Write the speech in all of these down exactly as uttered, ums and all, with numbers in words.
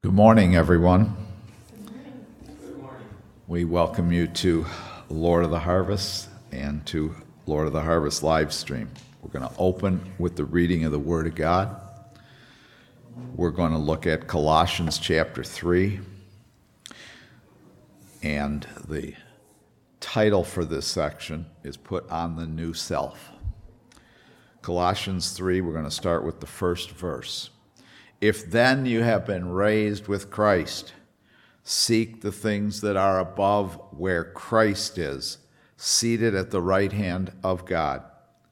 Good morning, everyone. Good morning. We welcome you to Lord of the Harvest and to Lord of the Harvest live stream. We're going to open with the reading of the Word of God. We're going to look at Colossians chapter three. And the title for this section is Put on the New Self. Colossians three, we're going to start with the first verse. If then you have been raised with Christ, seek the things that are above where Christ is, seated at the right hand of God.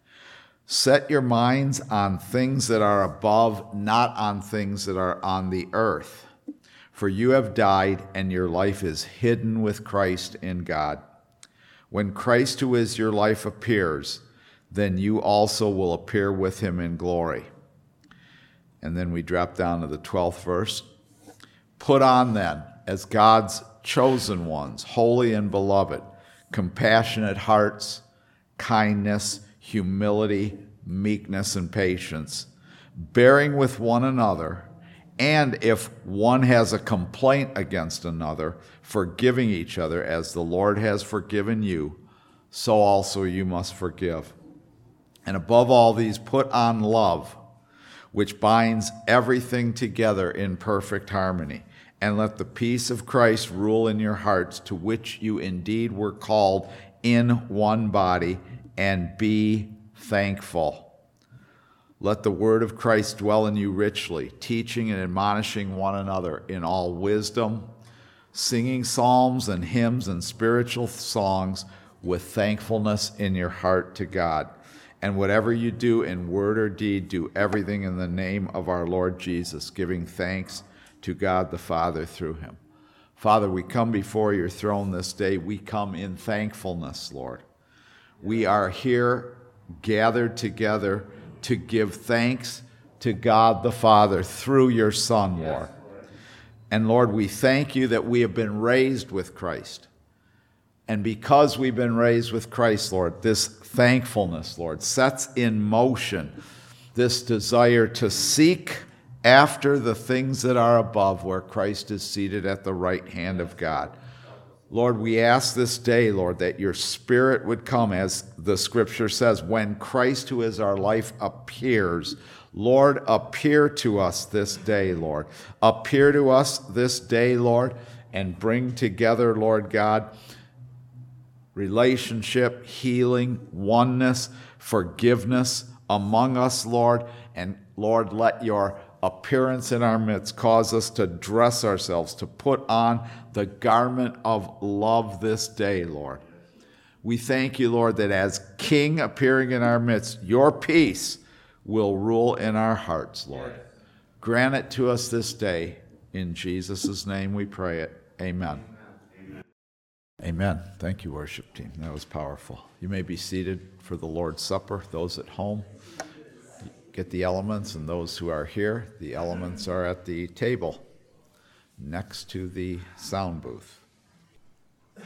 Set your minds on things that are above, not on things that are on the earth. For you have died, and your life is hidden with Christ in God. When Christ, who is your life, appears, then you also will appear with him in glory. And then we drop down to the twelfth verse. Put on then, as God's chosen ones, holy and beloved, compassionate hearts, kindness, humility, meekness, and patience, bearing with one another, and if one has a complaint against another, forgiving each other as the Lord has forgiven you, so also you must forgive. And above all these, put on love, which binds everything together in perfect harmony. And let the peace of Christ rule in your hearts, to which you indeed were called in one body, and be thankful. Let the word of Christ dwell in you richly, teaching and admonishing one another in all wisdom, singing psalms and hymns and spiritual songs with thankfulness in your heart to God. And whatever you do in word or deed, do everything in the name of our Lord Jesus, giving thanks to God the Father through him. Father, we come before your throne this day. We come in thankfulness, Lord. We are here gathered together to give thanks to God the Father through your Son, Lord. And Lord, we thank you that we have been raised with Christ. And because we've been raised with Christ, Lord, this thankfulness, Lord, sets in motion this desire to seek after the things that are above, where Christ is seated at the right hand of God. Lord, we ask this day, Lord, that your Spirit would come, as the Scripture says, when Christ, who is our life, appears. Lord, appear to us this day, Lord. Appear to us this day, Lord, and bring together, Lord God, relationship, healing, oneness, forgiveness among us, Lord. And Lord, let your appearance in our midst cause us to dress ourselves, to put on the garment of love this day, Lord. We thank you, Lord, that as King appearing in our midst, your peace will rule in our hearts, Lord. Grant it to us this day. In Jesus' name we pray it. Amen. Amen. Thank you, worship team. That was powerful. You may be seated for the Lord's Supper. Those at home, get the elements, and those who are here, the elements are at the table next to the sound booth. A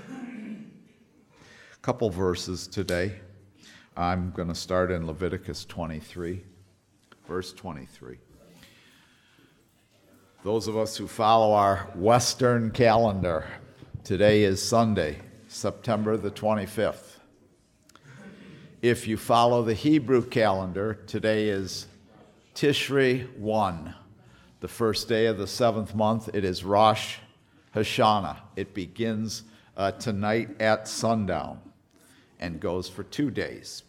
couple verses today. I'm going to start in Leviticus twenty-three, verse twenty-three. Those of us who follow our Western calendar, today is Sunday, September the twenty-fifth. If you follow the Hebrew calendar, today is Tishri one, the first day of the seventh month. It is Rosh Hashanah. It begins uh, tonight at sundown and goes for two days.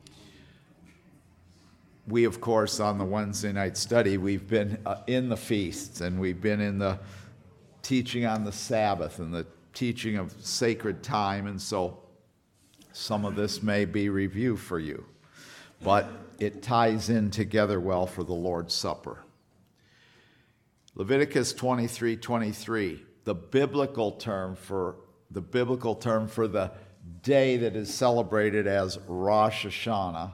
We, of course, on the Wednesday night study, we've been uh, in the feasts, and we've been in the teaching on the Sabbath and the teaching of sacred time, and so some of this may be review for you, but it ties in together well for the Lord's Supper. Leviticus twenty-three twenty-three, the biblical term for the biblical term for the day that is celebrated as Rosh Hashanah,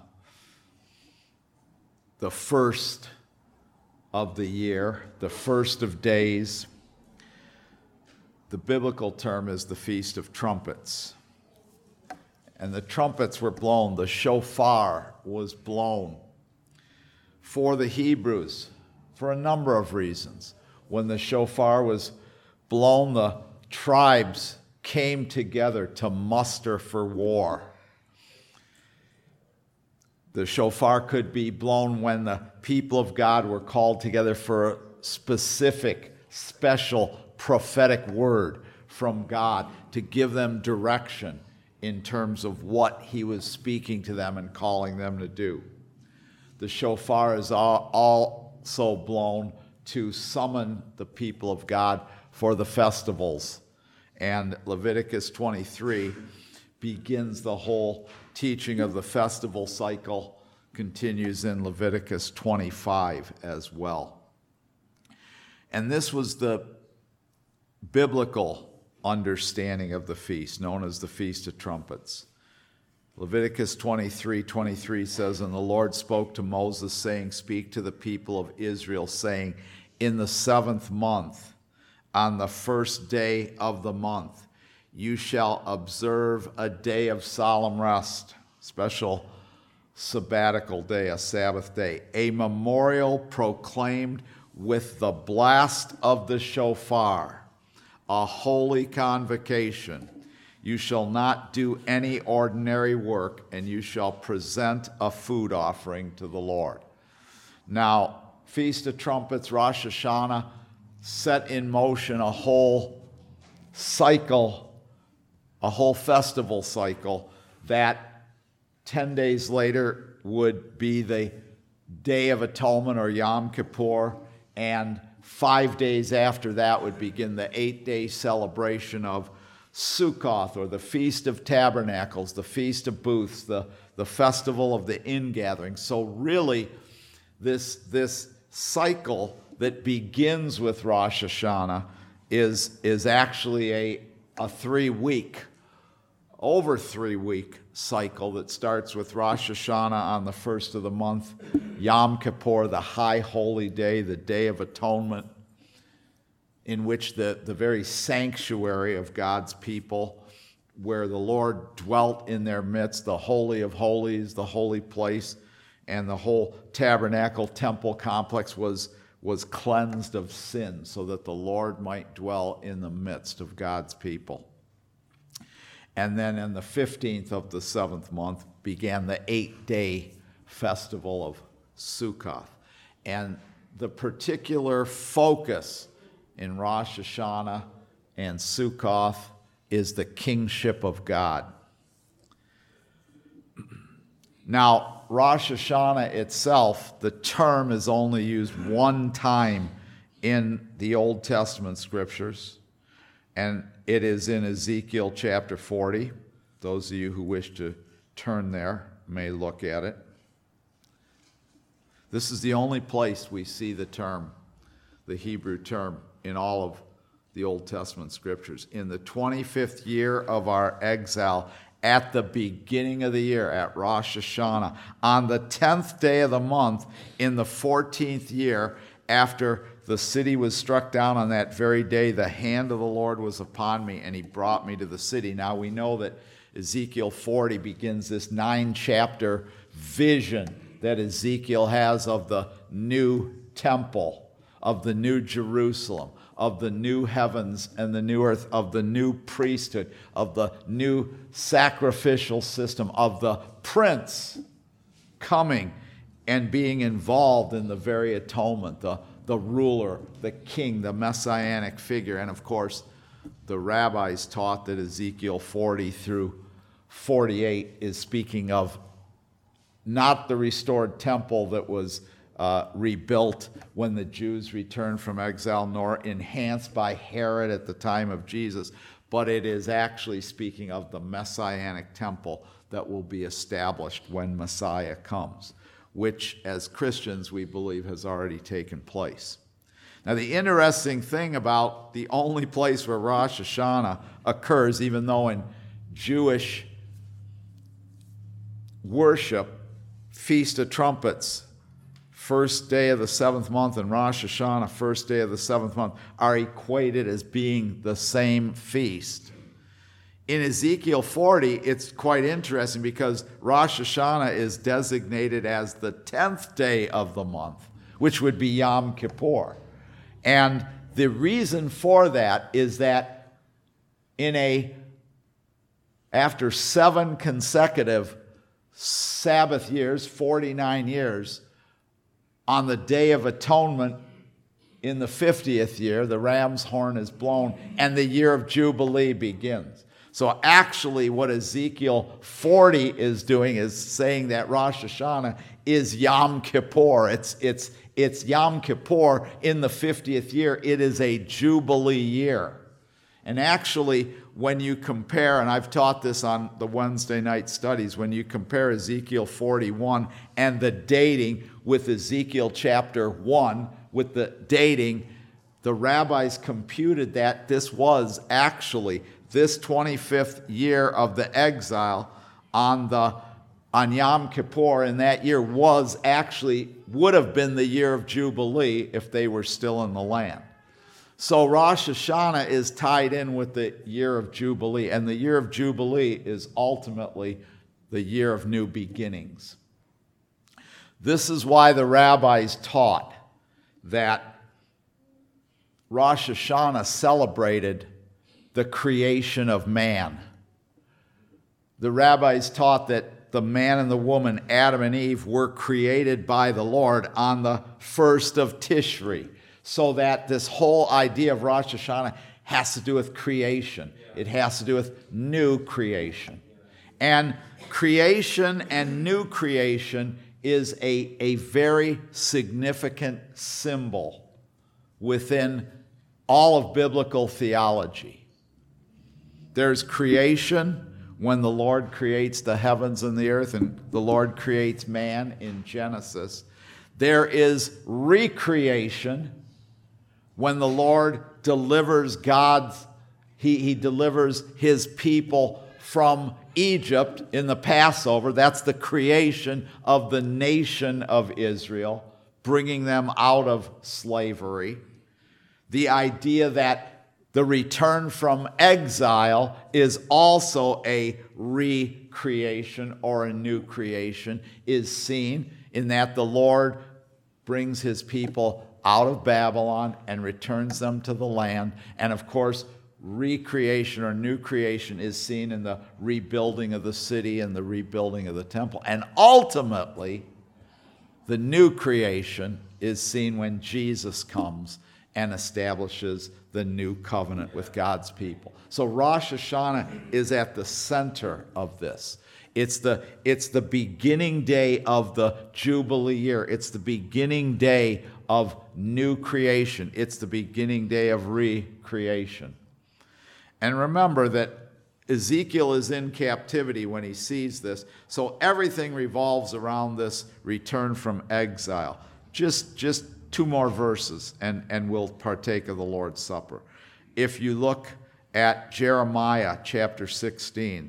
the first of the year, the first of days. The biblical term is the Feast of Trumpets. And the trumpets were blown, the shofar was blown for the Hebrews for a number of reasons. when the shofar was blown, the tribes came together to muster for war. The shofar could be blown when the people of God were called together for a specific, special prophetic word from God to give them direction in terms of what he was speaking to them and calling them to do. The shofar is also blown to summon the people of God for the festivals. And Leviticus twenty-three begins the whole teaching of the festival cycle, continues in Leviticus twenty-five as well. And this was the biblical understanding of the feast, known as the Feast of Trumpets. Leviticus twenty-three twenty-three says, "And the Lord spoke to Moses, saying, Speak to the people of Israel, saying, In the seventh month, on the first day of the month, you shall observe a day of solemn rest," special sabbatical day, a Sabbath day, "a memorial proclaimed with the blast of the shofar, a holy convocation. You shall not do any ordinary work, and you shall present a food offering to the Lord." Now, Feast of Trumpets, Rosh Hashanah, set in motion a whole cycle, a whole festival cycle that ten days later would be the Day of Atonement, or Yom Kippur, and five days after that would begin the eight-day celebration of Sukkoth, or the Feast of Tabernacles, the Feast of Booths, the, the Festival of the Ingathering. So really, this, this cycle that begins with Rosh Hashanah is, is actually a, a three-week, over three-week cycle that starts with Rosh Hashanah on the first of the month, Yom Kippur, the high holy day, the Day of Atonement, in which the, the very sanctuary of God's people, where the Lord dwelt in their midst, the Holy of Holies, the holy place, and the whole tabernacle temple complex was, was cleansed of sin so that the Lord might dwell in the midst of God's people. And then on the fifteenth of the seventh month began the eight-day festival of Sukkoth. And the particular focus in Rosh Hashanah and Sukkoth is the kingship of God. Now, Rosh Hashanah itself, the term is only used one time in the Old Testament scriptures, and it is in Ezekiel chapter forty. Those of you who wish to turn there may look at it. This is the only place we see the term, the Hebrew term, in all of the Old Testament scriptures. In the twenty-fifth year of our exile, at the beginning of the year, at Rosh Hashanah, on the tenth day of the month, in the fourteenth year, after the city was struck down on that very day, the hand of the Lord was upon me, and he brought me to the city. Now we know that Ezekiel forty begins this nine-chapter vision that Ezekiel has of the new temple, of the new Jerusalem, of the new heavens and the new earth, of the new priesthood, of the new sacrificial system, of the prince coming and being involved in the very atonement, the, the ruler, the king, the messianic figure. And of course, the rabbis taught that Ezekiel forty through forty-eight is speaking of not the restored temple that was uh, rebuilt when the Jews returned from exile, nor enhanced by Herod at the time of Jesus, but it is actually speaking of the messianic temple that will be established when Messiah comes, which as Christians we believe has already taken place. Now, the interesting thing about the only place where Rosh Hashanah occurs, even though in Jewish worship, Feast of Trumpets, first day of the seventh month, and Rosh Hashanah, first day of the seventh month, are equated as being the same feast. In Ezekiel forty, it's quite interesting because Rosh Hashanah is designated as the tenth day of the month, which would be Yom Kippur. And the reason for that is that in a after seven consecutive Sabbath years, forty-nine years, on the Day of Atonement in the fiftieth year, the ram's horn is blown, and the year of Jubilee begins. So actually what Ezekiel forty is doing is saying that Rosh Hashanah is Yom Kippur. It's, it's, it's Yom Kippur in the fiftieth year. It is a Jubilee year. And actually, when you compare, and I've taught this on the Wednesday night studies, when you compare Ezekiel forty-one and the dating with Ezekiel chapter one, with the dating, the rabbis computed that this was actually this twenty-fifth year of the exile on the on Yom Kippur, and that year was actually, would have been the year of Jubilee if they were still in the land. So Rosh Hashanah is tied in with the year of Jubilee, and the year of Jubilee is ultimately the year of new beginnings. This is why the rabbis taught that Rosh Hashanah celebrated the creation of man. The rabbis taught that the man and the woman, Adam and Eve, were created by the Lord on the first of Tishri, so that this whole idea of Rosh Hashanah has to do with creation. It has to do with new creation. And creation and new creation is a, a very significant symbol within all of biblical theology. There's creation when the Lord creates the heavens and the earth, and the Lord creates man in Genesis. There is recreation when the Lord delivers God's, he, he delivers his people from Egypt in the Passover. That's the creation of the nation of Israel, bringing them out of slavery. The idea that the return from exile is also a recreation or a new creation is seen in that the Lord brings his people out of Babylon and returns them to the land. And of course, recreation or new creation is seen in the rebuilding of the city and the rebuilding of the temple. And ultimately, the new creation is seen when Jesus comes and establishes the new covenant with God's people. So Rosh Hashanah is at the center of this. It's the, it's the beginning day of the Jubilee year. It's the beginning day of new creation. It's the beginning day of recreation. And remember that Ezekiel is in captivity when he sees this, so everything revolves around this return from exile. Just, just two more verses, and, and we'll partake of the Lord's Supper. If you look at Jeremiah chapter sixteen,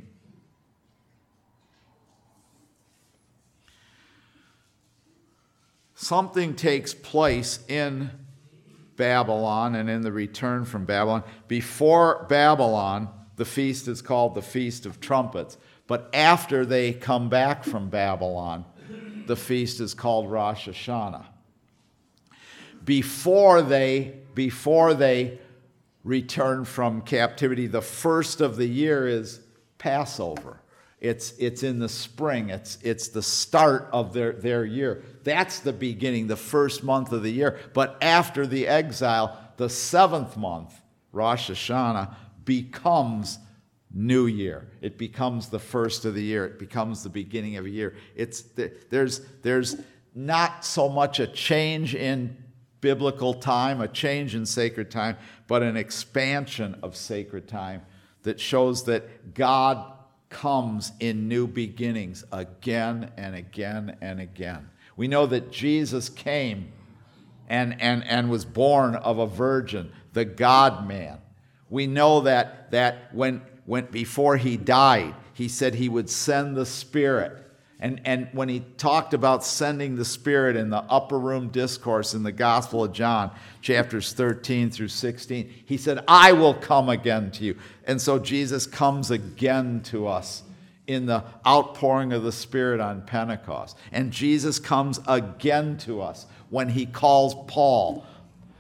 something takes place in Babylon and in the return from Babylon. Before Babylon, the feast is called the Feast of Trumpets. But after they come back from Babylon, the feast is called Rosh Hashanah. Before they, before they return from captivity, the first of the year is Passover. It's, it's in the spring. It's, it's the start of their, their year. That's the beginning, the first month of the year. But after the exile, the seventh month, Rosh Hashanah, becomes New Year. It becomes the first of the year. It becomes the beginning of a year. It's, there's, there's not so much a change in biblical time, a change in sacred time, but an expansion of sacred time that shows that God comes in new beginnings again and again and again. We know that Jesus came and, and, and was born of a virgin, the God-man. We know that, that when, when before he died, he said he would send the Spirit. And, and when he talked about sending the Spirit in the upper room discourse in the Gospel of John, chapters thirteen through sixteen, he said, I will come again to you. And so Jesus comes again to us in the outpouring of the Spirit on Pentecost. And Jesus comes again to us when he calls Paul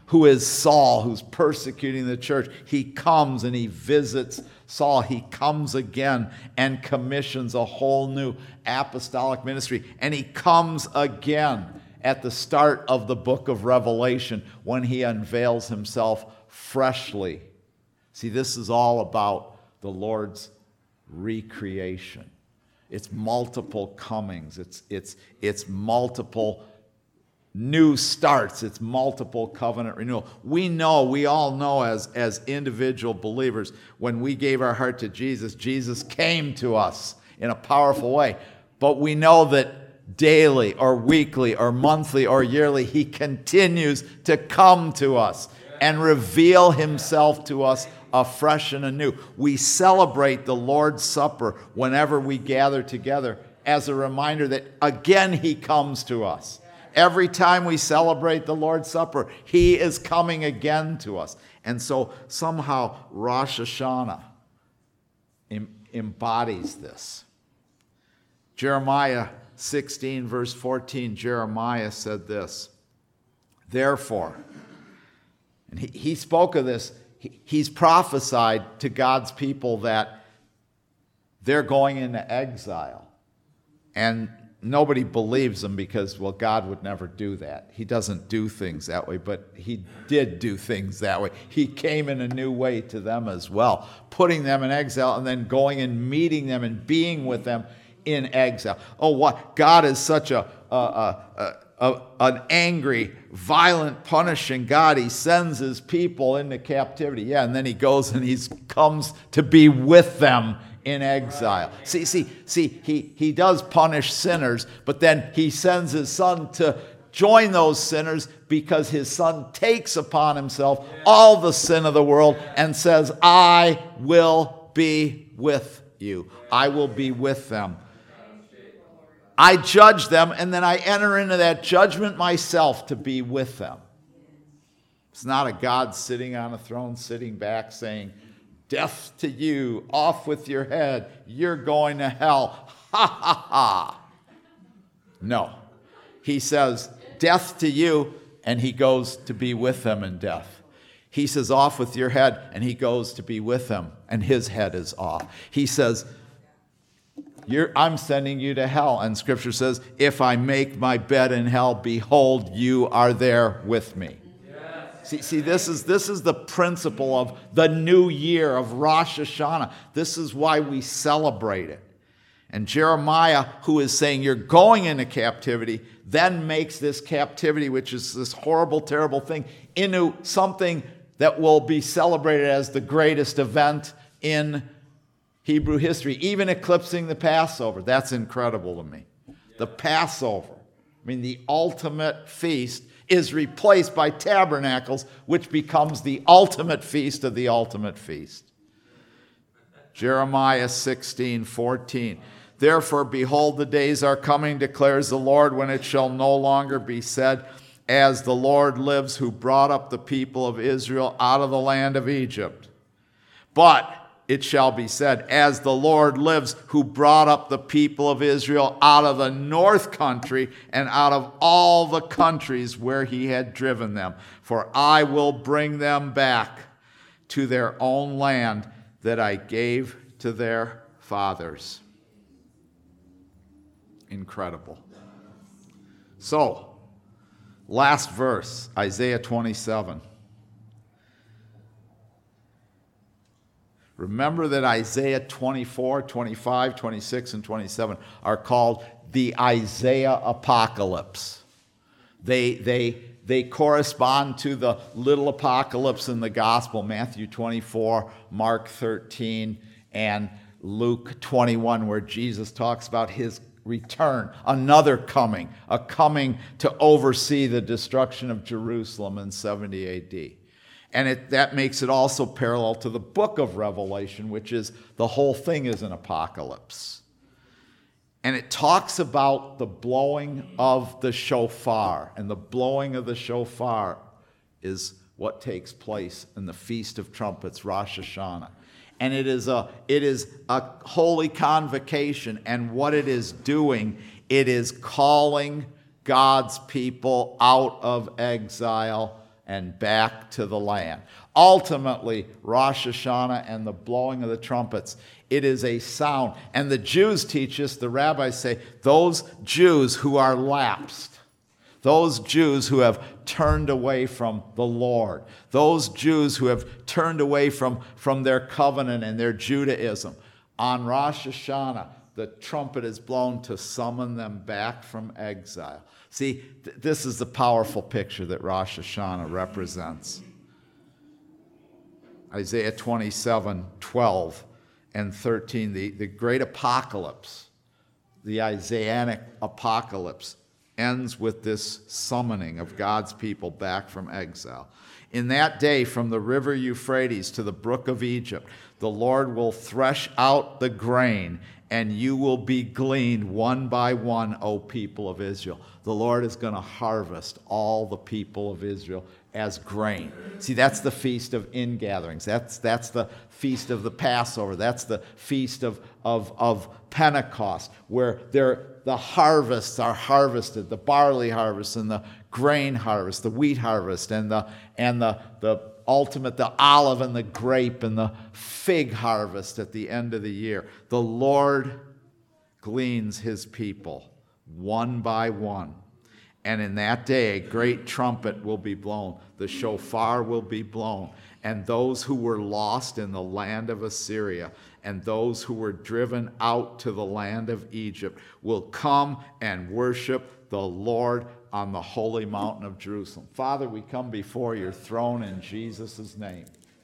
who is Saul, who's persecuting the church. He comes and he visits Saul. He comes again and commissions a whole new apostolic ministry. And he comes again at the start of the book of Revelation when he unveils himself freshly. See, this is all about the Lord's recreation. It's multiple comings. It's, it's, it's multiple new starts. It's multiple covenant renewal. We know, we all know as, as individual believers, when we gave our heart to Jesus, Jesus came to us in a powerful way. But we know that daily or weekly or monthly or yearly, he continues to come to us and reveal himself to us afresh and anew. We celebrate the Lord's Supper whenever we gather together as a reminder that again he comes to us. Every time we celebrate the Lord's Supper, he is coming again to us. And so somehow Rosh Hashanah em- embodies this. Jeremiah sixteen, verse fourteen, Jeremiah said this, therefore, and he, he spoke of this, he, he's prophesied to God's people that they're going into exile. And nobody believes him because, well, God would never do that. He doesn't do things that way, but he did do things that way. He came in a new way to them as well, putting them in exile and then going and meeting them and being with them in exile. Oh, what? God is such a, a, a, a, an angry, violent, punishing God. He sends his people into captivity. Yeah, and then he goes and he comes to be with them in exile. See, see, see, he, he does punish sinners, but then he sends his son to join those sinners because his son takes upon himself all the sin of the world and says, I will be with you. I will be with them. I judge them, and then I enter into that judgment myself to be with them. It's not a God sitting on a throne, sitting back saying, death to you, off with your head, you're going to hell. Ha ha ha. No. He says, death to you, and he goes to be with them in death. He says, off with your head, and he goes to be with them, and his head is off. He says, You're, I'm sending you to hell. And Scripture says, if I make my bed in hell, behold, you are there with me. See, see this, is, this is the principle of the new year, of Rosh Hashanah. This is why we celebrate it. And Jeremiah, who is saying you're going into captivity, then makes this captivity, which is this horrible, terrible thing, into something that will be celebrated as the greatest event in Hebrew history, even eclipsing the Passover. That's incredible to me. The Passover, I mean, the ultimate feast, is replaced by tabernacles, which becomes the ultimate feast of the ultimate feast. Jeremiah sixteen fourteen. Therefore, behold, the days are coming, declares the Lord, when it shall no longer be said, as the Lord lives, who brought up the people of Israel out of the land of Egypt. But it shall be said, as the Lord lives, who brought up the people of Israel out of the north country and out of all the countries where he had driven them. For I will bring them back to their own land that I gave to their fathers. Incredible. So, last verse, Isaiah twenty-seven. Remember that Isaiah twenty-four, twenty-five, twenty-six, and twenty-seven are called the Isaiah Apocalypse. They, they, they correspond to the little apocalypse in the gospel, Matthew twenty-four, Mark thirteen, and Luke twenty-one, where Jesus talks about his return, another coming, a coming to oversee the destruction of Jerusalem in seventy A D. And it, that makes it also parallel to the book of Revelation, which is the whole thing is an apocalypse. And it talks about the blowing of the shofar. And the blowing of the shofar is what takes place in the Feast of Trumpets, Rosh Hashanah. And it is a, it is a holy convocation. And what it is doing, it is calling God's people out of exile and back to the land. Ultimately, Rosh Hashanah and the blowing of the trumpets, it is a sound. And the Jews teach us, the rabbis say, those Jews who are lapsed, those Jews who have turned away from the Lord, those Jews who have turned away from, from their covenant and their Judaism, on Rosh Hashanah, the trumpet is blown to summon them back from exile. See, th- this is the powerful picture that Rosh Hashanah represents. Isaiah twenty-seven, twelve and thirteen, the, the great apocalypse, the Isaianic apocalypse, ends with this summoning of God's people back from exile. In that day, from the river Euphrates to the brook of Egypt, the Lord will thresh out the grain, and you will be gleaned one by one, O people of Israel. The Lord is going to harvest all the people of Israel as grain. See, that's the feast of ingatherings. That's, that's the feast of the Passover. That's the feast of, of, of Pentecost, where there, the harvests are harvested, the barley harvest and the grain harvest, the wheat harvest and the, and the, the ultimate, the olive and the grape and the fig harvest at the end of the year. The Lord gleans his people one by one. And in that day, a great trumpet will be blown. The shofar will be blown. And those who were lost in the land of Assyria and those who were driven out to the land of Egypt will come and worship the Lord on the holy mountain of Jerusalem. Father, we come before your throne in Jesus' name.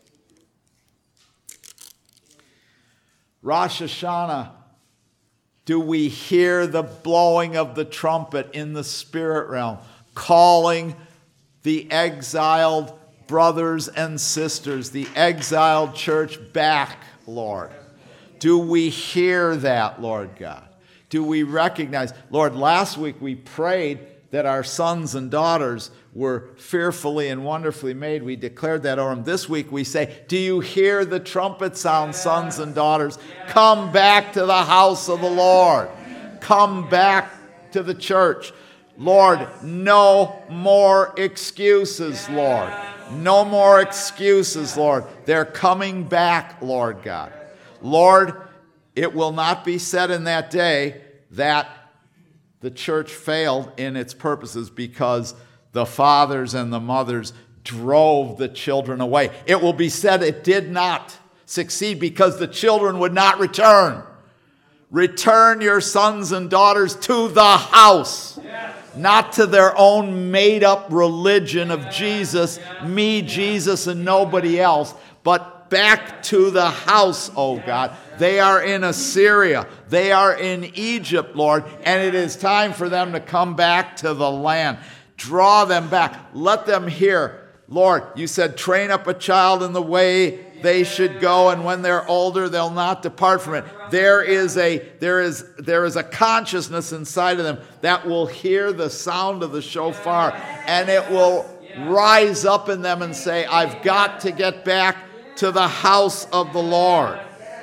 Rosh Hashanah, do we hear the blowing of the trumpet in the spirit realm, calling the exiled brothers and sisters, the exiled church back, Lord? Do we hear that, Lord God? Do we recognize? Lord, last week we prayed that our sons and daughters were fearfully and wonderfully made. We declared that over them. This week we say, do you hear the trumpet sound, sons and daughters? Come back to the house of the Lord. Come back to the church. Lord, no more excuses, Lord. No more excuses, Lord. They're coming back, Lord God. Lord, it will not be said in that day that the church failed in its purposes because the fathers and the mothers drove the children away. It will be said it did not succeed because the children would not return. Return your sons and daughters to the house, yes. Not to their own made-up religion of Jesus, me, Jesus, and nobody else, but back to the house, oh God. They are in Assyria. They are in Egypt, Lord, and it is time for them to come back to the land. Draw them back. Let them hear. Lord, you said, train up a child in the way they should go, and when they're older, they'll not depart from it. There is a, there is, there is a consciousness inside of them that will hear the sound of the shofar, and it will rise up in them and say, I've got to get back to the house of the Lord.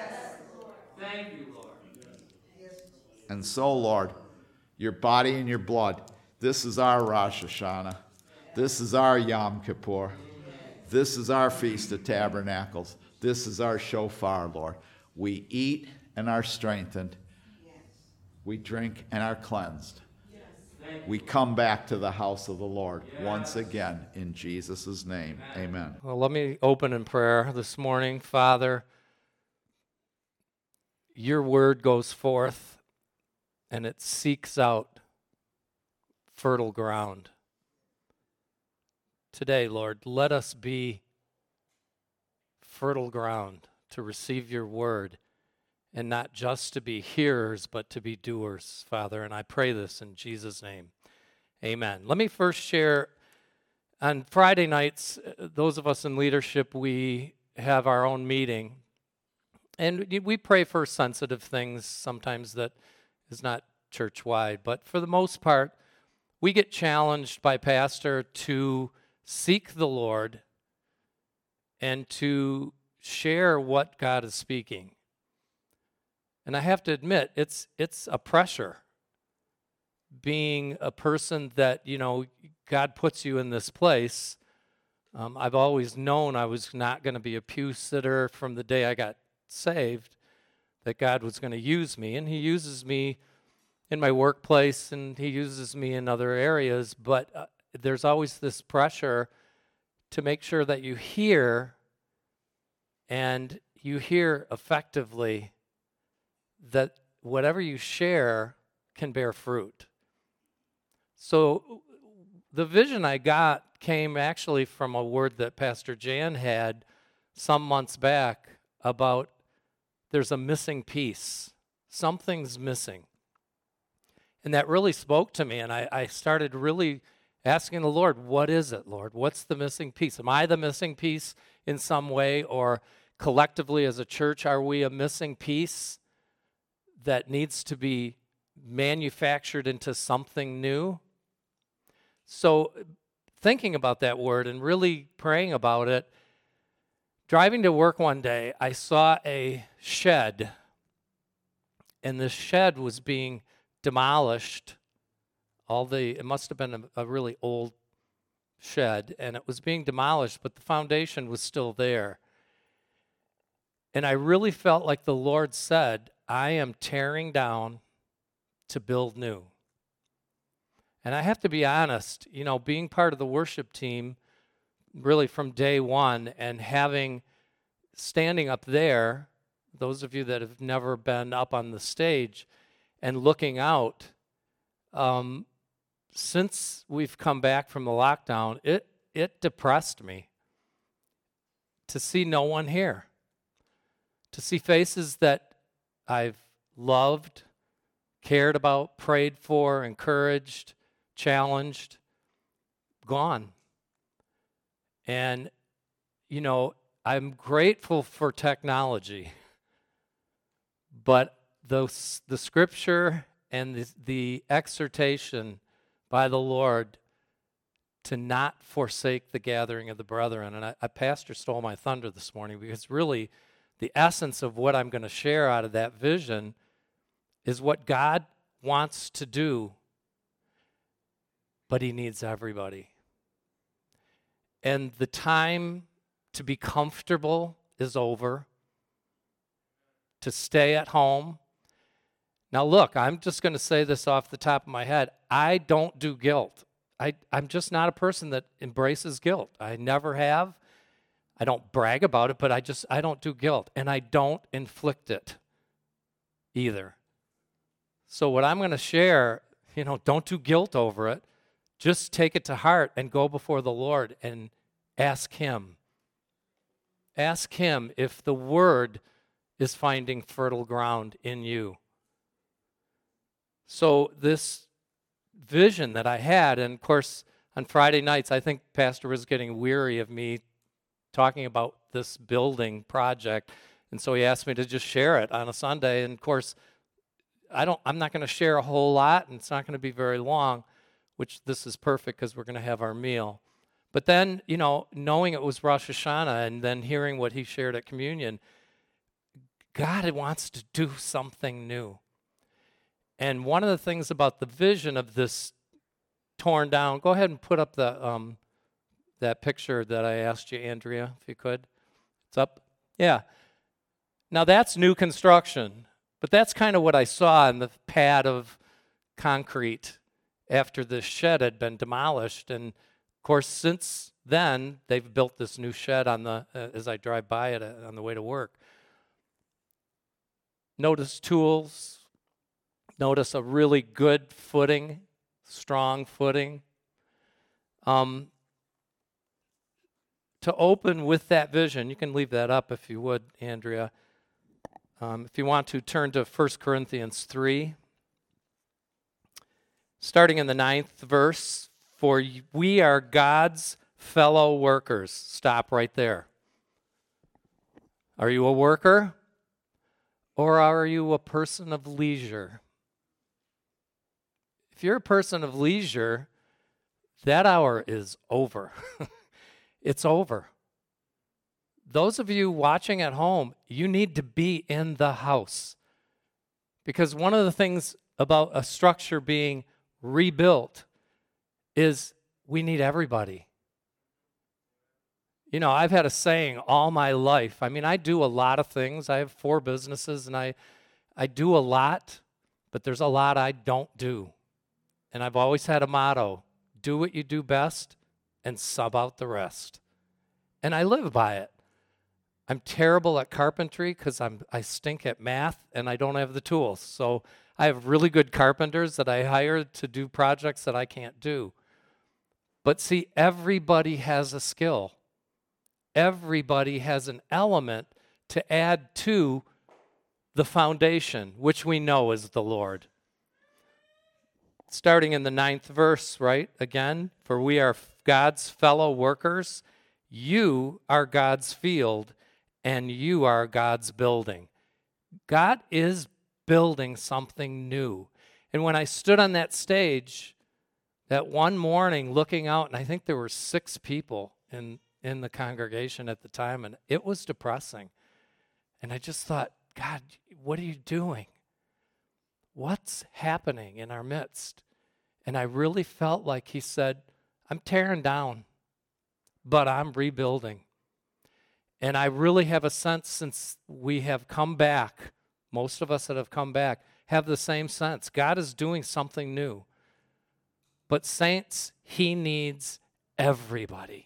And so, Lord, your body and your blood, this is our Rosh Hashanah. This is our Yom Kippur. This is our Feast of Tabernacles. This is our shofar, Lord. We eat and are strengthened. We drink and are cleansed. We come back to the house of the Lord once again in Jesus' name. Amen. Well, let me open in prayer this morning. Father, your word goes forth and it seeks out fertile ground. Today, Lord, let us be fertile ground to receive your word, and not just to be hearers, but to be doers, Father. And I pray this in Jesus' name. Amen. Let me first share, on Friday nights, those of us in leadership, we have our own meeting. And we pray for sensitive things sometimes that is not church-wide. But for the most part, we get challenged by pastor to seek the Lord and to share what God is speaking. And I have to admit, it's it's a pressure being a person that, you know, God puts you in this place Um, I've always known I was not going to be a pew sitter from the day I got saved, that God was going to use me, and he uses me in my workplace, and he uses me in other areas, but uh, there's always this pressure to make sure that you hear, and you hear effectively, that whatever you share can bear fruit. So the vision I got came actually from a word that Pastor Jan had some months back about there's a missing piece. Something's missing. And that really spoke to me, and I, I started really asking the Lord, what is it, Lord? What's the missing piece? Am I the missing piece in some way, or collectively as a church, are we a missing piece that needs to be manufactured into something new? So thinking about that word and really praying about it, driving to work one day, I saw a shed, and this shed was being demolished. All the, it must have been a, a really old shed, and it was being demolished, but the foundation was still there. And I really felt like the Lord said, I am tearing down to build new. And I have to be honest, you know, being part of the worship team really from day one, and having, standing up there, those of you that have never been up on the stage and looking out, um, since we've come back from the lockdown, it it depressed me to see no one here, to see faces that I've loved, cared about, prayed for, encouraged, challenged, gone. And, you know, I'm grateful for technology, but the, the scripture and the, the exhortation by the Lord to not forsake the gathering of the brethren. And I, a pastor stole my thunder this morning, because really the essence of what I'm going to share out of that vision is what God wants to do, but he needs everybody. And the time to be comfortable is over, to stay at home. Now look, I'm just going to say this off the top of my head. I don't do guilt. I, I'm just not a person that embraces guilt. I never have. I don't brag about it, but I just, I don't do guilt. And I don't inflict it either. So what I'm going to share, you know, don't do guilt over it. Just take it to heart and go before the Lord and ask him. Ask him if the word is finding fertile ground in you. So this vision that I had, and of course on Friday nights, I think Pastor was getting weary of me talking about this building project, and so he asked me to just share it on a Sunday. And of course, I don't, I'm not going to share a whole lot, and it's not going to be very long, which this is perfect because we're going to have our meal. But then, you know, knowing it was Rosh Hashanah and then hearing what he shared at communion, God wants to do something new. And one of the things about the vision of this torn down, go ahead and put up the um, that picture that I asked you, Andrea, if you could. It's up. Yeah. Now that's new construction, but that's kind of what I saw in the pad of concrete after the shed had been demolished. And of course, since then, they've built this new shed on the uh, as I drive by it uh, on the way to work. Notice tools. Notice a really good footing, strong footing. Um, to open with that vision, you can leave that up if you would, Andrea. Um, if you want to, turn to First Corinthians three. Starting in the ninth verse, for we are God's fellow workers. Stop right there. Are you a worker? Or are you a person of leisure? If you're a person of leisure, that hour is over. It's over. Those of you watching at home, you need to be in the house. Because one of the things about a structure being rebuilt is we need everybody. You know, I've had a saying all my life. I mean, I do a lot of things. I have four businesses, and I, I do a lot, but there's a lot I don't do. And I've always had a motto, do what you do best and sub out the rest. And I live by it. I'm terrible at carpentry because I'm I stink at math and I don't have the tools. So I have really good carpenters that I hire to do projects that I can't do. But see, everybody has a skill. Everybody has an element to add to the foundation, which we know is the Lord. Starting in the ninth verse, right? Again, for we are God's fellow workers. You are God's field, and you are God's building. God is building something new. And when I stood on that stage that one morning looking out, and I think there were six people in, in the congregation at the time, and it was depressing. And I just thought, God, what are you doing? What's happening in our midst? And I really felt like he said, I'm tearing down, but I'm rebuilding. And I really have a sense since we have come back, most of us that have come back have the same sense. God is doing something new. But saints, he needs everybody.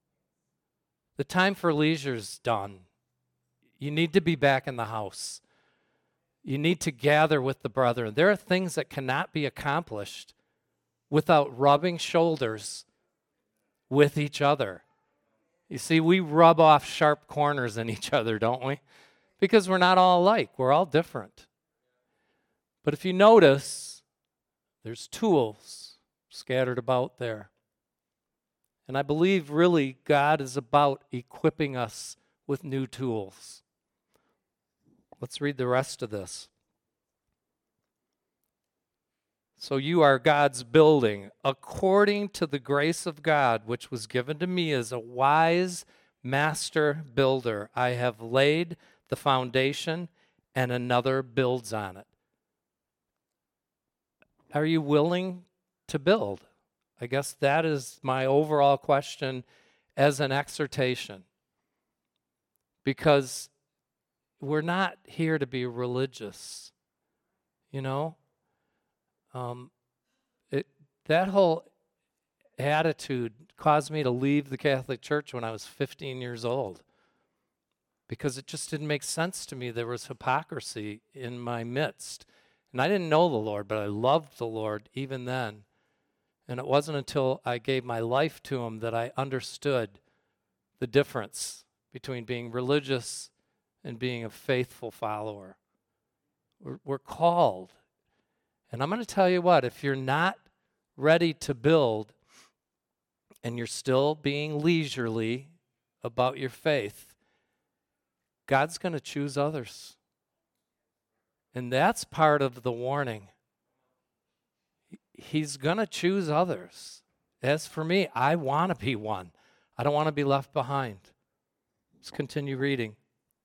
The time for leisure is done. You need to be back in the house. You need to gather with the brethren. There are things that cannot be accomplished without rubbing shoulders with each other. You see, we rub off sharp corners in each other, don't we? Because we're not all alike. We're all different. But if you notice, there's tools scattered about there. And I believe really God is about equipping us with new tools. Let's read the rest of this. So you are God's building, according to the grace of God, which was given to me as a wise master builder. I have laid the foundation, and another builds on it. Are you willing to build? I guess that is my overall question as an exhortation. Because we're not here to be religious, you know? Um, it, that whole attitude caused me to leave the Catholic Church when I was fifteen years old because it just didn't make sense to me. There was hypocrisy in my midst. And I didn't know the Lord, but I loved the Lord even then. And it wasn't until I gave my life to him that I understood the difference between being religious and being a faithful follower. We're, we're called. And I'm going to tell you what, if you're not ready to build and you're still being leisurely about your faith, God's going to choose others. And that's part of the warning. He's going to choose others. As for me, I want to be one. I don't want to be left behind. Let's continue reading.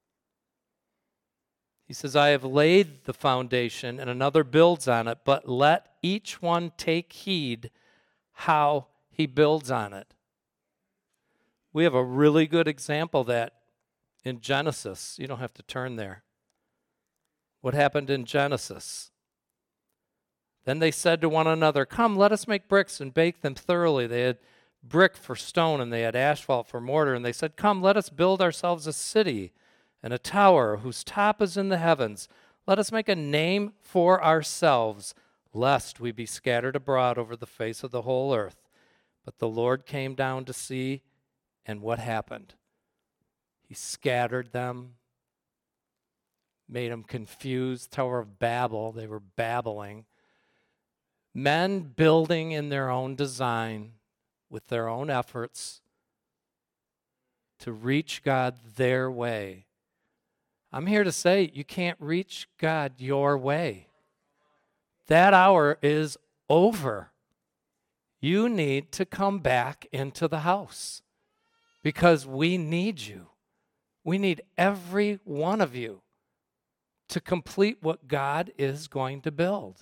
He says, I have laid the foundation and another builds on it, but let each one take heed how he builds on it. We have a really good example of that in Genesis. You don't have to turn there. What happened in Genesis? Then they said to one another, come, let us make bricks and bake them thoroughly. They had brick for stone and they had asphalt for mortar. And they said, come, let us build ourselves a city and a tower whose top is in the heavens. Let us make a name for ourselves, lest we be scattered abroad over the face of the whole earth. But the Lord came down to see, and what happened? He scattered them, made them confused. Tower of Babel, they were babbling. Men building in their own design, with their own efforts, to reach God their way. I'm here to say you can't reach God your way. That hour is over. You need to come back into the house because we need you. We need every one of you to complete what God is going to build.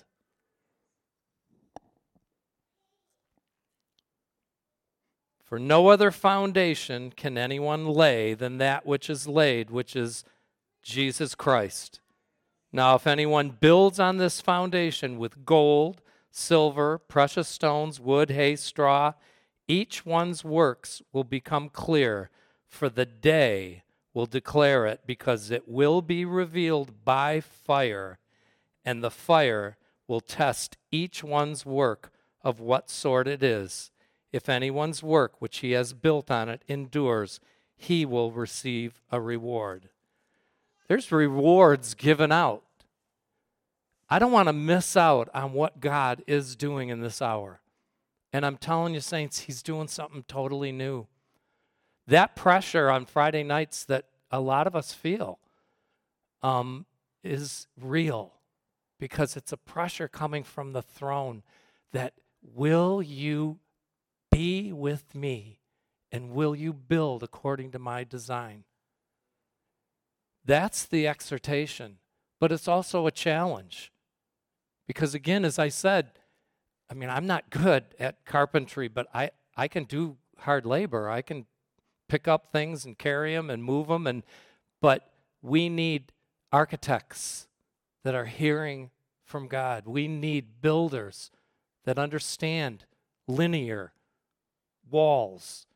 For no other foundation can anyone lay than that which is laid, which is Jesus Christ. Now, if anyone builds on this foundation with gold, silver, precious stones, wood, hay, straw, each one's works will become clear, for the day will declare it, because it will be revealed by fire, and the fire will test each one's work of what sort it is. If anyone's work which he has built on it endures, he will receive a reward. There's rewards given out. I don't want to miss out on what God is doing in this hour. And I'm telling you, saints, he's doing something totally new. That pressure on Friday nights that a lot of us feel um, is real, because it's a pressure coming from the throne that, will you be with me, and will you build according to my design? That's the exhortation, but it's also a challenge. Because again, as I said, I mean, I'm not good at carpentry, but I, I can do hard labor. I can pick up things and carry them and move them, and but we need architects that are hearing from God. We need builders that understand linear walls.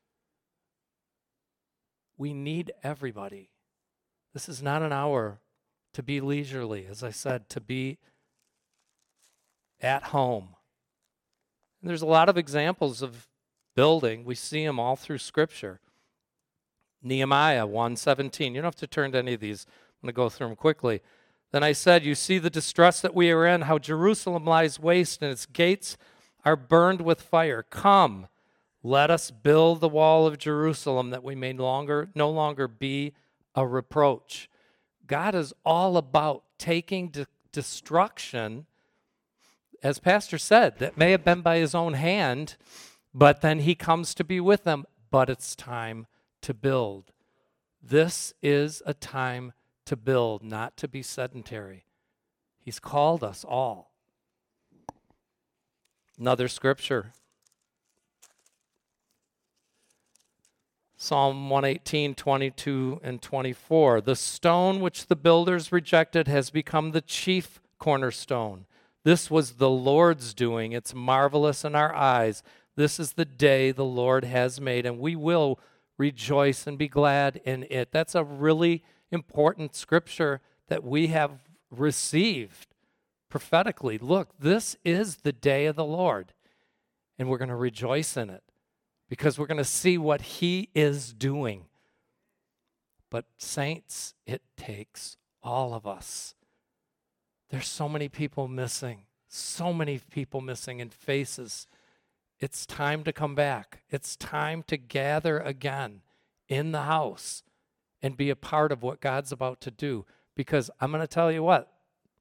We need everybody. This is not an hour to be leisurely, as I said, to be at home. And there's a lot of examples of building. We see them all through Scripture. Nehemiah one seventeen. You don't have to turn to any of these. I'm going to go through them quickly. Then I said, you see the distress that we are in, how Jerusalem lies waste and its gates are burned with fire. Come, let us build the wall of Jerusalem, that we may longer, no longer be a reproach. God is all about taking de- destruction, as Pastor said, that may have been by his own hand, but then he comes to be with them. But it's time to build. This is a time to build, not to be sedentary. He's called us all. Another scripture. Psalm one eighteen, twenty-two and twenty-four. The stone which the builders rejected has become the chief cornerstone. This was the Lord's doing. It's marvelous in our eyes. This is the day the Lord has made, and we will rejoice and be glad in it. That's a really important scripture that we have received prophetically. Look, this is the day of the Lord, and we're going to rejoice in it because we're going to see what he is doing. But saints, it takes all of us. There's so many people missing, so many people missing in faces. It's time to come back. It's time to gather again in the house and be a part of what God's about to do. Because I'm going to tell you what,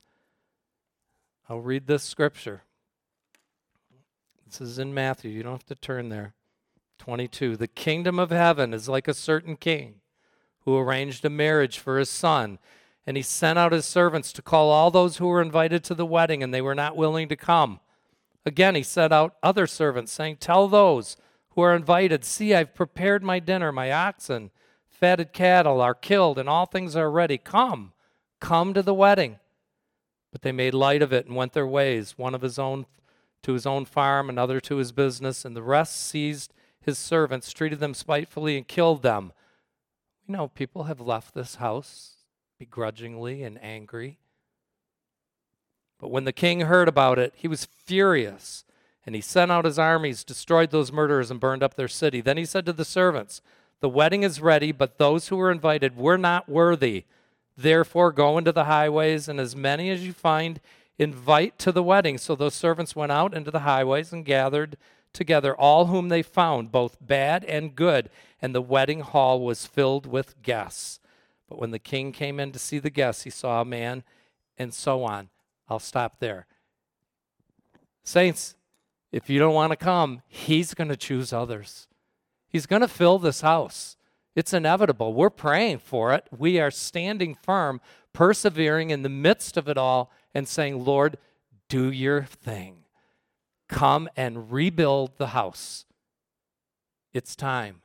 I'll read this scripture. This is in Matthew. You don't have to turn there. twenty-two. The kingdom of heaven is like a certain king who arranged a marriage for his son. And he sent out his servants to call all those who were invited to the wedding, and they were not willing to come. Again, he sent out other servants, saying, tell those who are invited, see, I've prepared my dinner, my oxen, fatted cattle are killed, and all things are ready. Come, come to the wedding. But they made light of it and went their ways, one of his own to his own farm, another to his business, and the rest seized his servants, treated them spitefully, and killed them. You know, people have left this house begrudgingly and angry. But when the king heard about it, he was furious, and he sent out his armies, destroyed those murderers, and burned up their city. Then he said to the servants, the wedding is ready, but those who were invited were not worthy. Therefore, go into the highways, and as many as you find, invite to the wedding. So those servants went out into the highways and gathered together all whom they found, both bad and good, and the wedding hall was filled with guests. But when the king came in to see the guests, he saw a man, and so on. I'll stop there. Saints, if you don't want to come, he's going to choose others. He's going to fill this house. It's inevitable. We're praying for it. We are standing firm, persevering in the midst of it all, and saying, Lord, do your thing. Come and rebuild the house. It's time.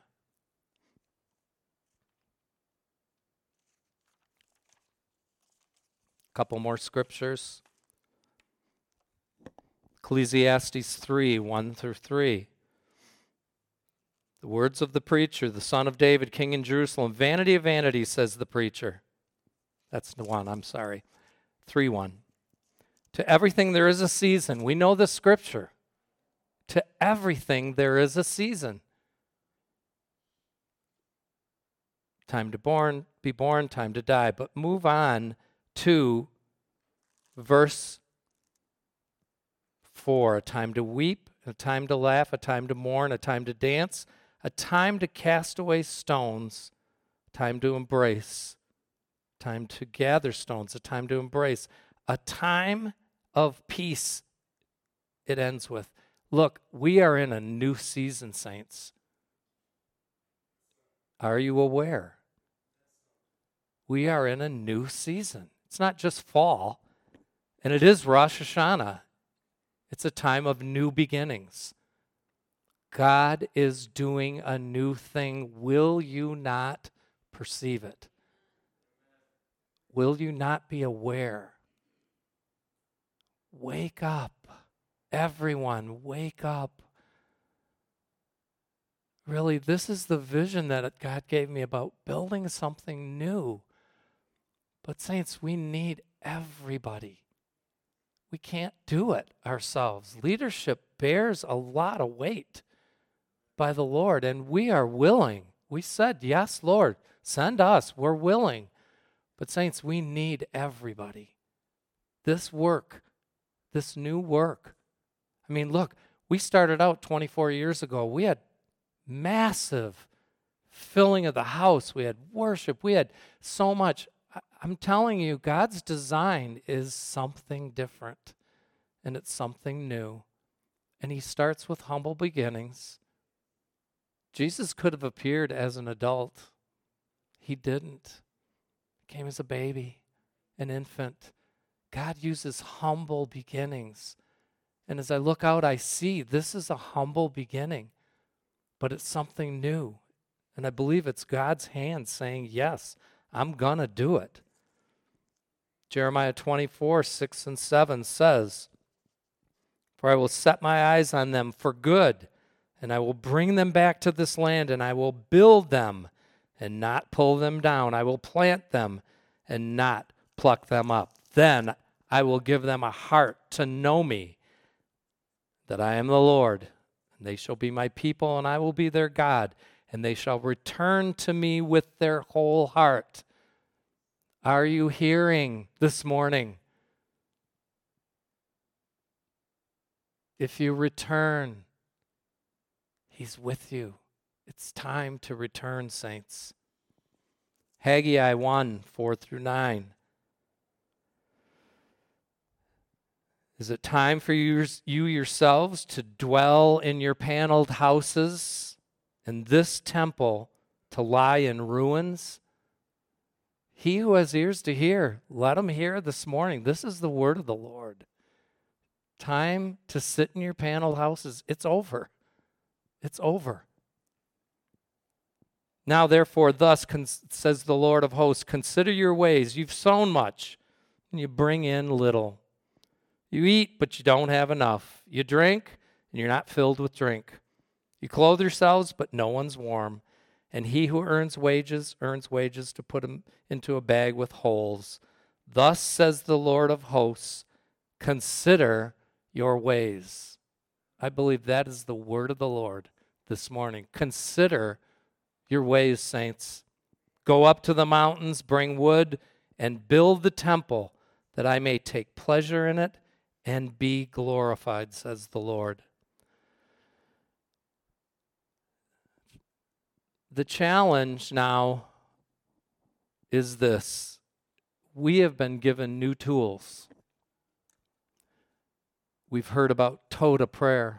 Couple more scriptures. Ecclesiastes three, one through three. The words of the preacher, the son of David, king in Jerusalem. Vanity of vanities, says the preacher. That's the one, I'm sorry. three one. To everything there is a season. We know the scripture. To everything there is a season. Time to born, be born, time to die. But move on to verse four. A time to weep, a time to laugh, a time to mourn, a time to dance, a time to cast away stones, time to embrace, time to gather stones, a time to embrace, a time of peace, it ends with. Look, we are in a new season, saints. Are you aware? We are in a new season. It's not just fall, and it is Rosh Hashanah. It's a time of new beginnings. God is doing a new thing. Will you not perceive it? Will you not be aware? Wake up. Everyone, wake up. Really, this is the vision that God gave me about building something new. But saints, we need everybody. We can't do it ourselves. Leadership bears a lot of weight by the Lord, and we are willing. We said, yes, Lord, send us. We're willing. But saints, we need everybody. This work, this new work. I mean, look, we started out twenty-four years ago. We had massive filling of the house. We had worship. We had so much. I'm telling you, God's design is something different, and it's something new. And he starts with humble beginnings. Jesus could have appeared as an adult. He didn't. He came as a baby, an infant. God uses humble beginnings. And as I look out, I see this is a humble beginning, but it's something new. And I believe it's God's hand saying, yes, I'm going to do it. Jeremiah twenty-four, six and seven says, for I will set my eyes on them for good, and I will bring them back to this land, and I will build them and not pull them down. I will plant them and not pluck them up. Then I will give them a heart to know me, that I am the Lord, and they shall be my people, and I will be their God, and they shall return to me with their whole heart. Are you hearing this morning? If you return, he's with you. It's time to return, saints. Haggai one, four through nine. Is it time for you, you yourselves to dwell in your paneled houses, and this temple to lie in ruins? He who has ears to hear, let him hear this morning. This is the word of the Lord. Time to sit in your paneled houses. It's over. It's over. Now, therefore, thus con- says the Lord of hosts, consider your ways. You've sown much, and you bring in little. You eat, but you don't have enough. You drink, and you're not filled with drink. You clothe yourselves, but no one's warm. And he who earns wages, earns wages to put them into a bag with holes. Thus says the Lord of hosts, consider your ways. I believe that is the word of the Lord this morning. Consider your ways, saints. Go up to the mountains, bring wood, and build the temple, that I may take pleasure in it and be glorified, says the Lord. The challenge now is this. We have been given new tools. We've heard about Toda prayer.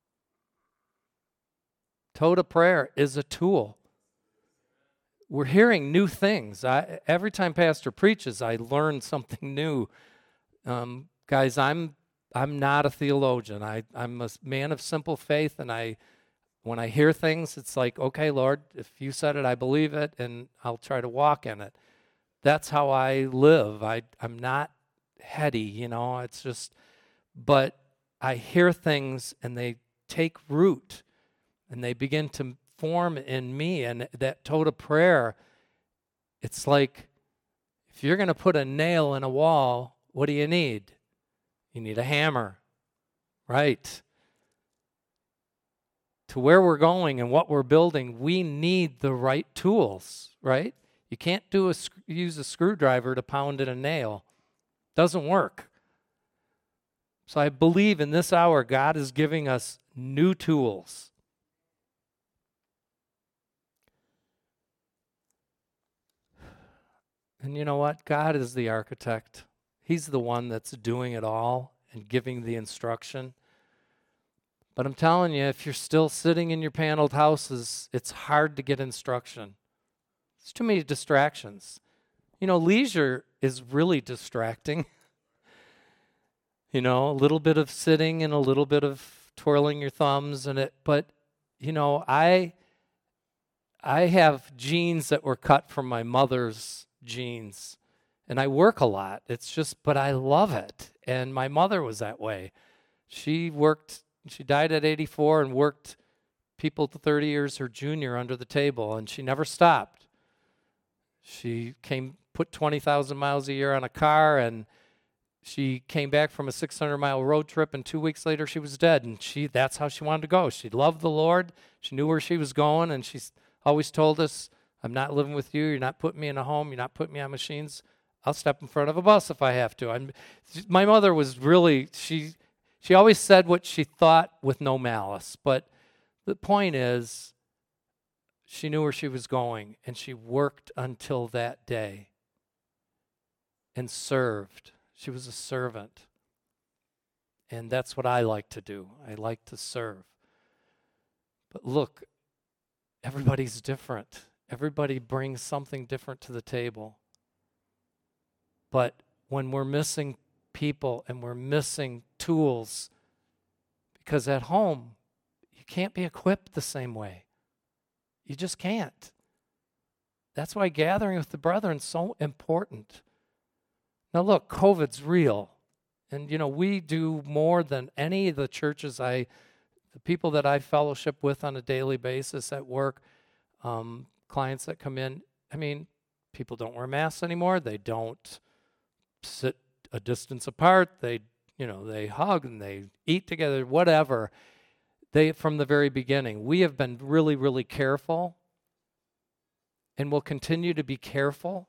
Toda prayer is a tool. We're hearing new things. I, every time Pastor preaches, I learn something new. Um, guys, I'm I'm not a theologian. I, I'm a man of simple faith, and I When I hear things, it's like, okay, Lord, if you said it, I believe it, and I'll try to walk in it. That's how I live. I, I'm not heady, you know, it's just, but I hear things and they take root and they begin to form in me. And that total prayer, it's like, if you're going to put a nail in a wall, what do you need? You need a hammer, right? To where we're going and what we're building, we need the right tools, right? You can't do a, use a screwdriver to pound in a nail. Doesn't work. So I believe in this hour, God is giving us new tools. And you know what? God is the architect. He's the one that's doing it all and giving the instruction. But I'm telling you, if you're still sitting in your paneled houses, it's hard to get instruction. There's too many distractions. You know, leisure is really distracting. You know, a little bit of sitting and a little bit of twirling your thumbs and it, but you know, I I have genes that were cut from my mother's genes. And I work a lot. It's just, but I love it. And my mother was that way. She worked, she died at eighty-four and worked people to thirty years her junior under the table, and she never stopped. She came, put twenty thousand miles a year on a car, and she came back from a six hundred mile road trip, and two weeks later she was dead. And she that's how she wanted to go. She loved the Lord. She knew where she was going, and she's always told us, I'm not living with you. You're not putting me in a home. You're not putting me on machines. I'll step in front of a bus if I have to. I'm, my mother was really, she, she always said what she thought with no malice. But the point is, she knew where she was going, and she worked until that day and served. She was a servant. And that's what I like to do. I like to serve. But look, everybody's different. Everybody brings something different to the table. But when we're missing people and we're missing tools, because at home, you can't be equipped the same way. You just can't. That's why gathering with the brethren is so important. Now look, COVID's real. And, you know, we do more than any of the churches I, the people that I fellowship with on a daily basis at work, um, clients that come in, I mean, people don't wear masks anymore. They don't sit a distance apart. They, you know, they hug and they eat together, whatever. They, from the very beginning, we have been really, really careful and will continue to be careful.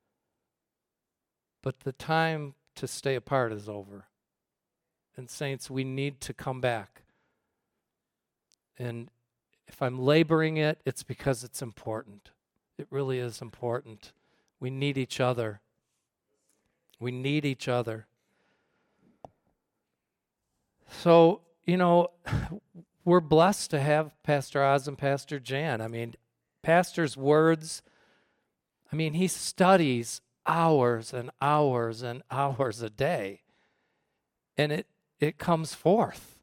But the time to stay apart is over. And saints, we need to come back. And if I'm laboring it, it's because it's important. It really is important. We need each other. We need each other. So, you know, we're blessed to have Pastor Oz and Pastor Jan. I mean, Pastor's words, I mean, he studies hours and hours and hours a day. And it, it comes forth.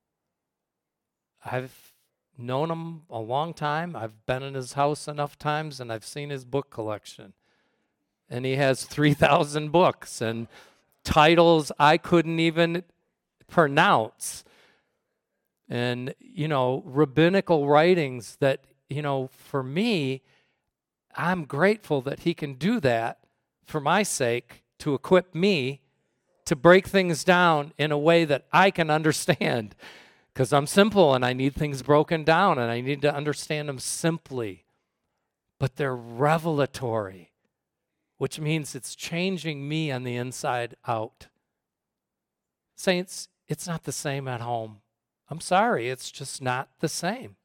I've known him a long time. I've been in his house enough times, and I've seen his book collection. And he has three thousand books and titles I couldn't even pronounce. And, you know, rabbinical writings that, you know, for me, I'm grateful that he can do that for my sake, to equip me to break things down in a way that I can understand. Because I'm simple and I need things broken down and I need to understand them simply. But they're revelatory, which means it's changing me on the inside out. Saints, it's not the same at home. I'm sorry, it's just not the same.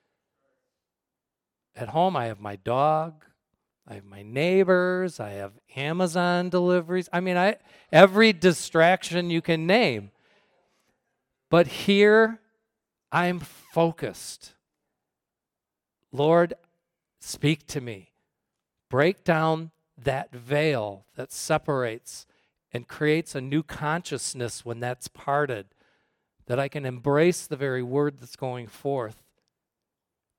At home, I have my dog, I have my neighbors, I have Amazon deliveries. I mean, I every distraction you can name. But here, I'm focused. Lord, speak to me. Break down that veil that separates and creates a new consciousness when that's parted, that I can embrace the very word that's going forth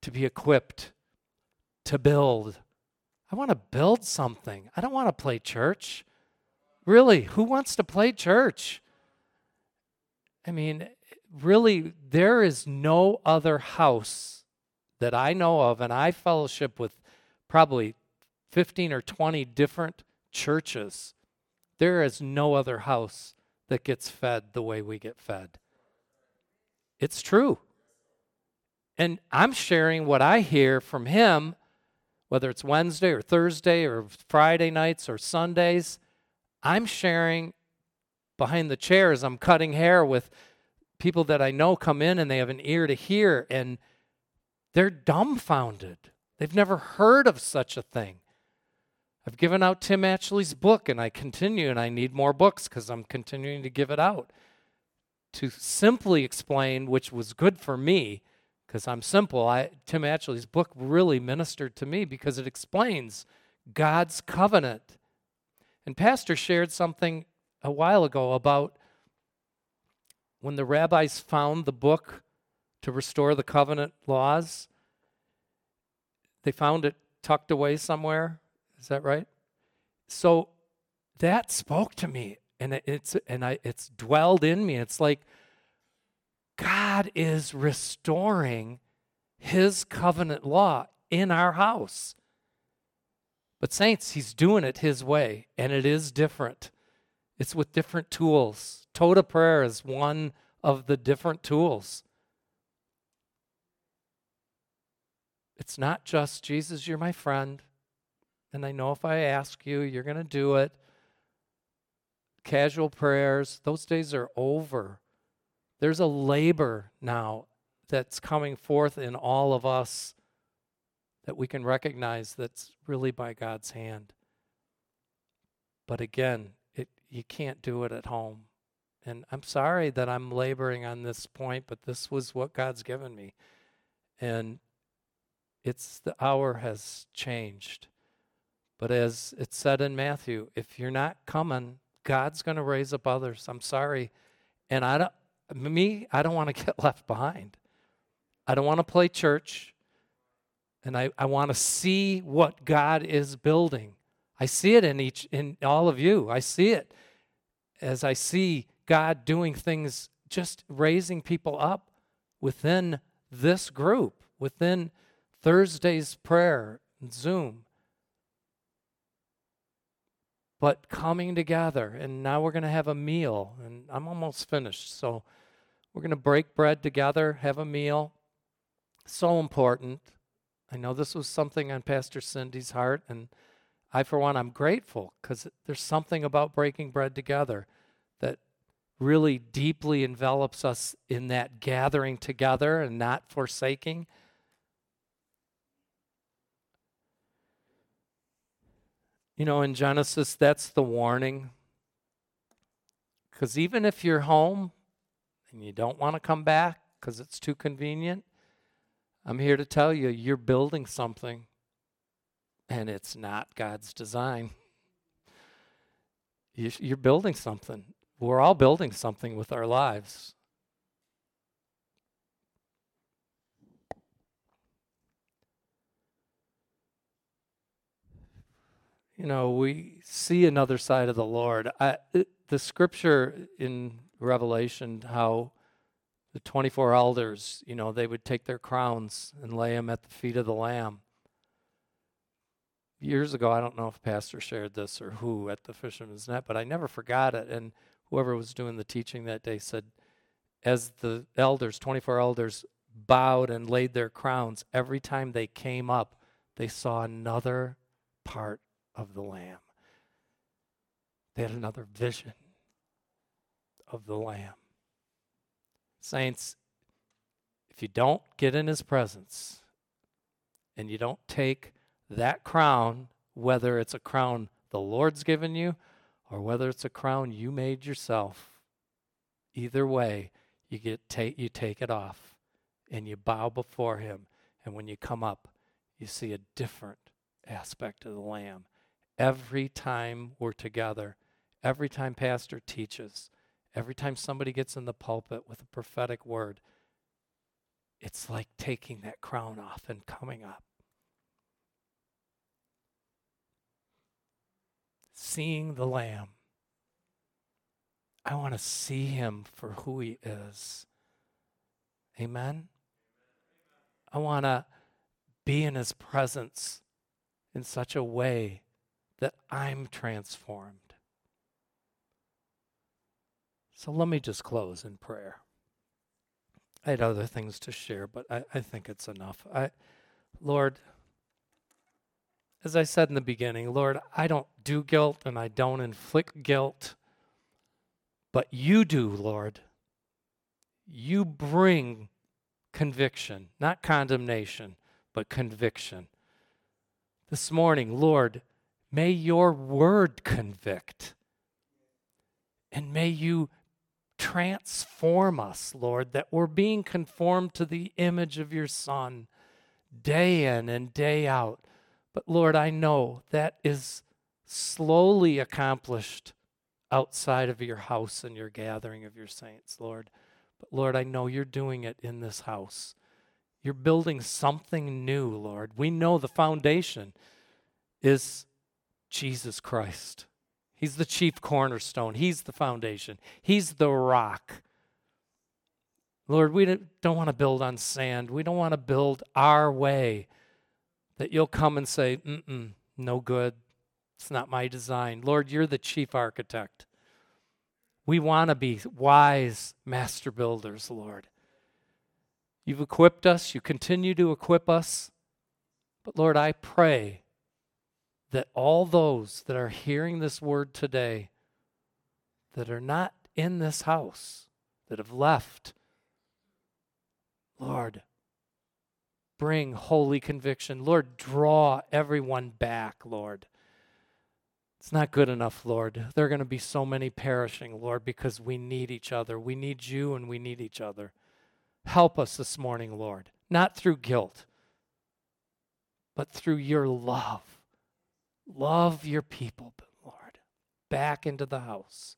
to be equipped, to build. I want to build something. I don't want to play church. Really, who wants to play church? I mean, really, there is no other house that I know of, and I fellowship with probably fifteen or twenty different churches. There is no other house that gets fed the way we get fed. It's true. And I'm sharing what I hear from him, whether it's Wednesday or Thursday or Friday nights or Sundays. I'm sharing behind the chairs. I'm cutting hair with people that I know come in and they have an ear to hear, and they're dumbfounded. They've never heard of such a thing. I've given out Tim Atchley's book, and I continue, and I need more books because I'm continuing to give it out to simply explain, which was good for me because I'm simple. I, Tim Atchley's book really ministered to me because it explains God's covenant. And Pastor shared something a while ago about when the rabbis found the book to restore the covenant laws. They found it tucked away somewhere. Is that right? So that spoke to me, and it's and I it's dwelled in me. It's like God is restoring his covenant law in our house. But saints, he's doing it his way, and it is different. It's with different tools. Toda prayer is one of the different tools. It's not just, Jesus, you're my friend, and I know if I ask you, you're going to do it. Casual prayers, those days are over. There's a labor now that's coming forth in all of us that we can recognize that's really by God's hand. But again, it you can't do it at home. And I'm sorry that I'm laboring on this point, but this was what God's given me. And it's the hour has changed. But as it said in Matthew, if you're not coming, God's going to raise up others. I'm sorry. And I don't, me, I don't want to get left behind. I don't want to play church. And I, I want to see what God is building. I see it in each in all of you. I see it as I see God doing things, just raising people up within this group, within Thursday's prayer and Zoom. But coming together, and now we're going to have a meal, and I'm almost finished. So we're going to break bread together, have a meal. So important. I know this was something on Pastor Cindy's heart, and I, for one, I'm grateful because there's something about breaking bread together that really deeply envelops us in that gathering together and not forsaking. You know, in Genesis, that's the warning. Because even if you're home and you don't want to come back because it's too convenient, I'm here to tell you, you're building something, and it's not God's design. You're building something. We're all building something with our lives. You know, we see another side of the Lord. I, it, the scripture in Revelation, how the twenty-four elders, you know, they would take their crowns and lay them at the feet of the Lamb. Years ago, I don't know if Pastor shared this or who at the Fisherman's Net, but I never forgot it. And whoever was doing the teaching that day said, as the elders, twenty-four elders, bowed and laid their crowns, every time they came up, they saw another part of the Lamb. They had another vision of the Lamb. Saints, if you don't get in his presence and you don't take that crown, whether it's a crown the Lord's given you or whether it's a crown you made yourself, either way, you get take you take it off and you bow before him. And when you come up, you see a different aspect of the Lamb. Every time we're together, every time Pastor teaches, every time somebody gets in the pulpit with a prophetic word, it's like taking that crown off and coming up. Seeing the Lamb. I want to see him for who he is. Amen? I want to be in his presence in such a way that I'm transformed. So let me just close in prayer. I had other things to share, but I, I think it's enough. I, Lord, as I said in the beginning, Lord, I don't do guilt and I don't inflict guilt, but you do, Lord. You bring conviction, not condemnation, but conviction. This morning, Lord, may your word convict, and may you transform us, Lord, that we're being conformed to the image of your Son day in and day out. But Lord, I know that is slowly accomplished outside of your house and your gathering of your saints, Lord. But Lord, I know you're doing it in this house. You're building something new, Lord. We know the foundation is Jesus Christ. He's the chief cornerstone. He's the foundation. He's the rock. Lord, we don't want to build on sand. We don't want to build our way that you'll come and say, mm-mm, no good. It's not my design. Lord, you're the chief architect. We want to be wise master builders, Lord. You've equipped us. You continue to equip us. But Lord, I pray that all those that are hearing this word today that are not in this house, that have left, Lord, bring holy conviction. Lord, draw everyone back, Lord. It's not good enough, Lord. There are going to be so many perishing, Lord, because we need each other. We need you and we need each other. Help us this morning, Lord, not through guilt, but through your love. Love your people, Lord, back into the house.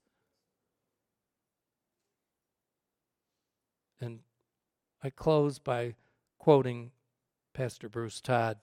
And I close by quoting Pastor Bruce Todd.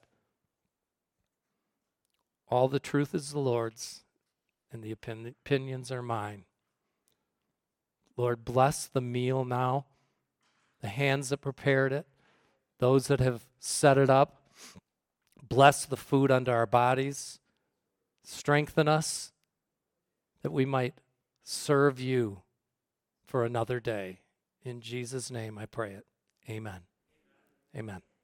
All the truth is the Lord's, and the opin- opinions are mine. Lord, bless the meal now, the hands that prepared it, those that have set it up. Bless the food unto our bodies. Strengthen us that we might serve you for another day. In Jesus' name I pray it. Amen. Amen.